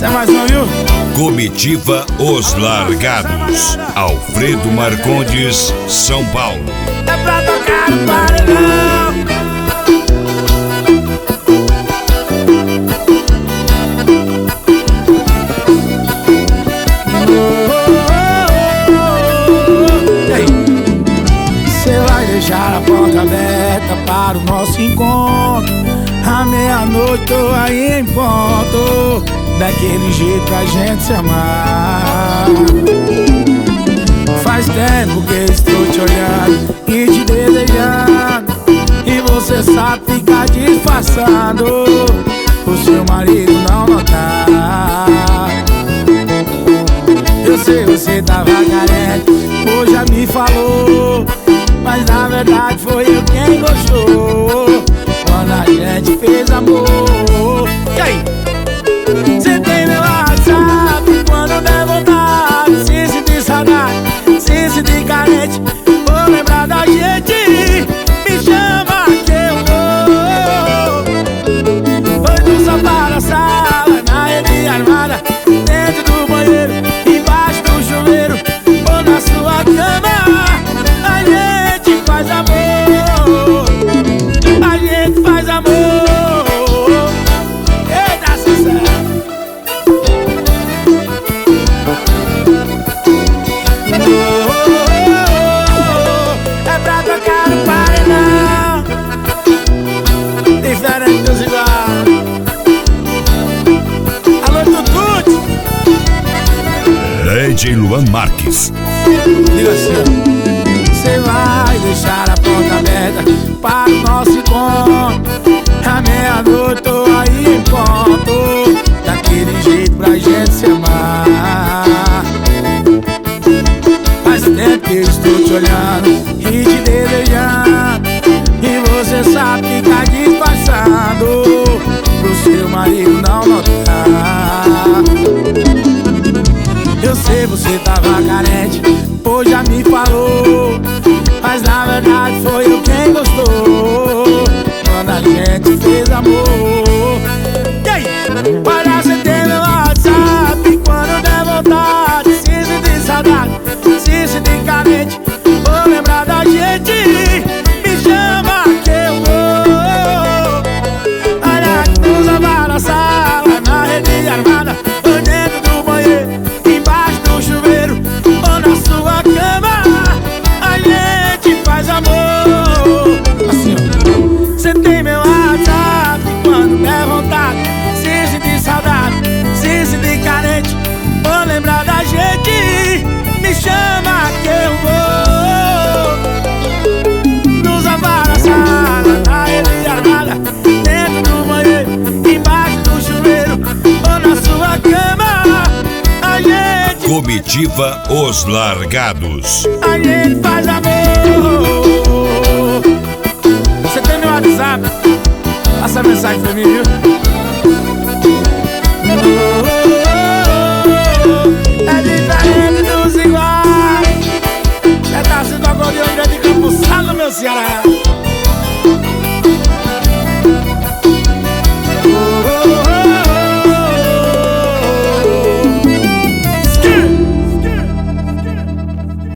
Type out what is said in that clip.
Essa é mais uma, viu? Comitiva Os Largados, Alfredo Marcondes, São Paulo. É pra tocar no paredão. E aí? Cê vai deixar a porta aberta para o nosso encontro? À meia-noite tô aí em ponto, daquele jeito pra gente se amar. Faz tempo que estou te olhando e te desejando, e você sabe ficar disfarçando, o seu marido não notar. Eu sei, você tava carente, hoje já me falou, mas na verdade foi eu quem gostou quando a gente fez amor. E aí? Cê tem meu WhatsApp, quando der vontade, se sentir saudade, se sentir carente, vou lembrar da gente, me chama que eu vou. Foi do sofá na sala, na rede armada, dentro do banheiro, embaixo do chuveiro, ou na sua cama, a gente faz amor, a gente faz amor. Eita, sucesso! É pra tocar no paredão, diferente dos iguais. Alô, Tutute! DJ Luan Marques. Diga assim: cê vai deixar a porta aberta para o nosso encontro? À meia-noite tô aí em ponto, daquele jeito pra gente se amar. Faz tempo que eu estou te olhando e te desejando, e você sabe ficar disfarçando, pro seu marido não notar. Eu sei, você tava carente, hoje já me falou, mas na verdade foi eu quem gostou quando a gente fez amor. E aí? Olha, você tem meu WhatsApp, quando der vontade, se sentir saudade, se sentir carente, vou lembrar da gente, me chama que eu vou. Olha, nos lavar na sala, na rede armada, ou dentro do banheiro, embaixo do chuveiro, ou na sua cama, a gente faz amor. Assim, ó. Cê tem meu WhatsApp, quando der vontade, se sentir saudade, se sentir carente, vou lembrar da gente, me chama que eu vou. Nos lavar na sala, na rede armada, dentro do banheiro, embaixo do chuveiro, ou na sua cama, a gente... Comitiva Os Largados. A gente faz amor. Você tem meu WhatsApp? Passa a mensagem pra mim, viu? É diferente dos iguais. É Tarcísio do Acordeão, Grande Campo Salo, meu Ceará.